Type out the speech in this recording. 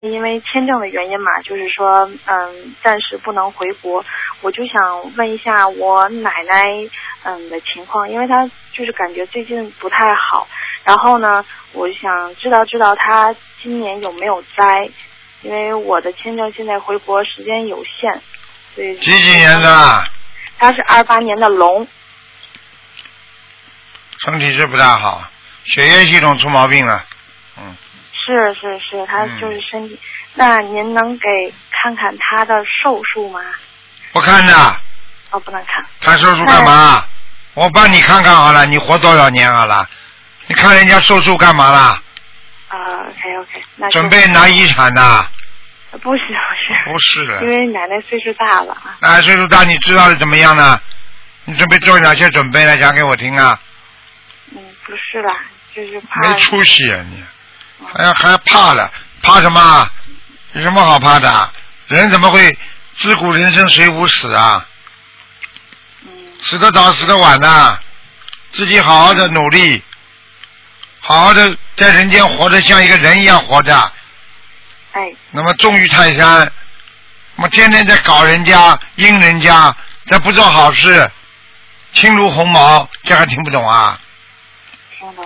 因为签证的原因嘛，就是说暂时不能回国，我就想问一下我奶奶的情况，因为她就是感觉最近不太好，然后呢我就想知道她今年有没有灾，因为我的签证现在回国时间有限，所以几年的？ 她是28年的龙。 身体是不大好，血液系统出毛病了。 是，他就是身体。那您能给看看他的寿数吗？ 不看的。 哦，不能看。 看寿数干嘛？我帮你看看好了，你活多少年好了？你看人家寿数干嘛啦 ？OK， 那准备拿遗产的？ 不是。 不是了。 因为奶奶岁数大了。 岁数大，你知道是怎么样呢？你准备做哪些准备呢？讲给我听啊。 不是啦，就是怕。 没出息啊你！还怕了？怕什么？有什么好怕的？人怎么会自古人生谁无死啊？死得早死得晚的，自己好好的努力，好好的在人间活得像一个人一样活着。那么重于泰山，那么天天在搞人家阴人家，在不做好事，轻如鸿毛，这还听不懂啊？